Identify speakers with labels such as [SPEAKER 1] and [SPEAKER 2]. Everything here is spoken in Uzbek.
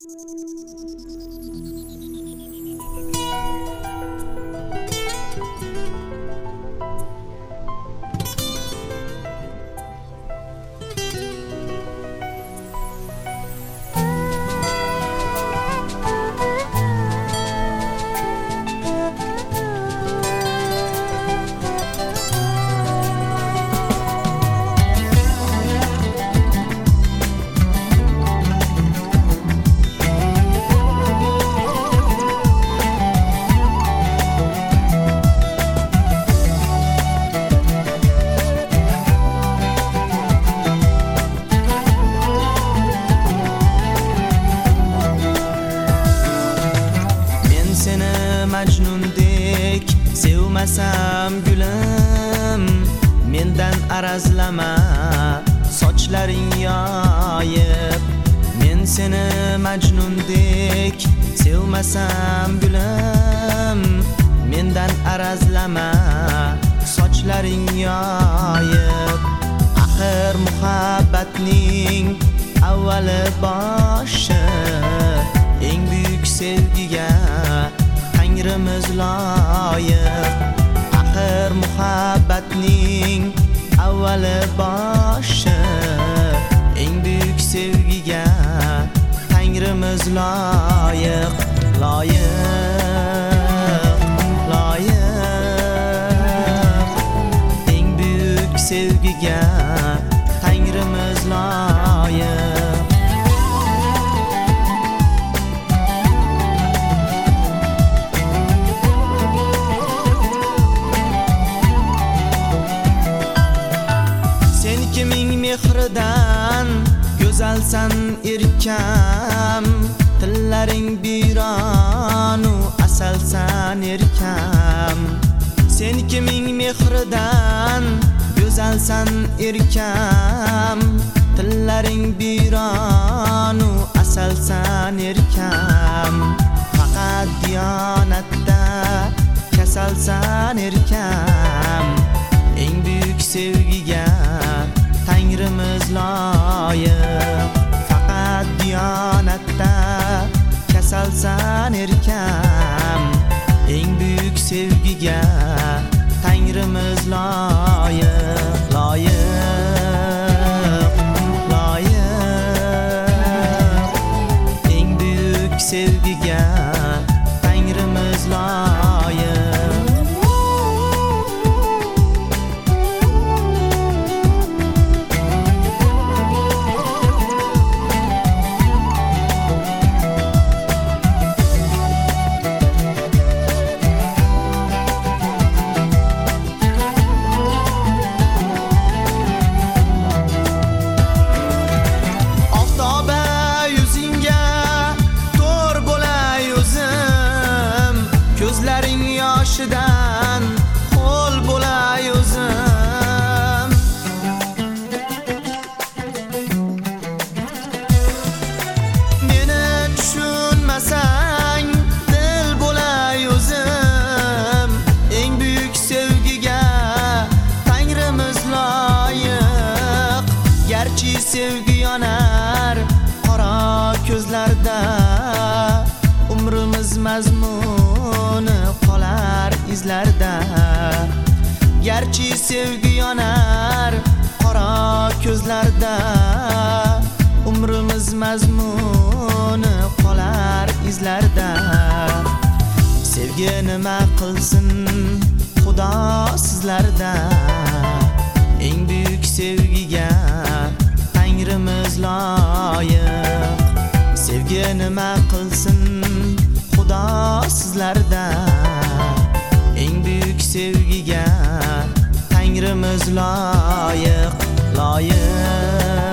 [SPEAKER 1] Majnundek sevmasam gulim, mendan arazlama sochlaring yoyib. Men seni Majnundek sevmasam gulim, mendan arazlama sochlaring yoyib. Axir muhabbatning avvali boshi, eng buyuk sevgiga Tangrimiz loyiq. Axir muhabbatning avvali boshi, eng buyuk sevgiga Tangrimiz loyiq. Eng buyuk sevgiga Tangrimiz loyiq. Mehridan go'zalsan erkam, tillaring bironu asalsan erkam. Sen kiming mehridan go'zalsan erkam, tillaring bironu asalsan erkam. Faqat diyonatda kasalsan erkam. Eng buyuk sevgiga Tangrimiz loyiq. Faqat diyonatda kasalsan erkam. Eng buyuk sevgiga Tangrimiz loyiq. Eng buyuk sevgiga Tangrimiz loyiq. Ko'zlaring yoshidan qo'l bo'lay o'zim. Meni tushunmasang dil bo'lay o'zim. Eng buyuk sevgiga Tangrimiz loyiq. Garchi sevgi yonar qora ko'zlarda, umrimiz mazmun qolar izlarda. Garchi sevgi yonar qora ko'zlarda, umrimiz mazmun qolar izlarda. Sevgi nima qilsin Xudo sizlarda. Eng buyuk sevgiga Tangrimiz loyiq. Sevgi nima qilsin Xudo sizlarda. Eng buyuk sevgiga Tangrimiz loyiq.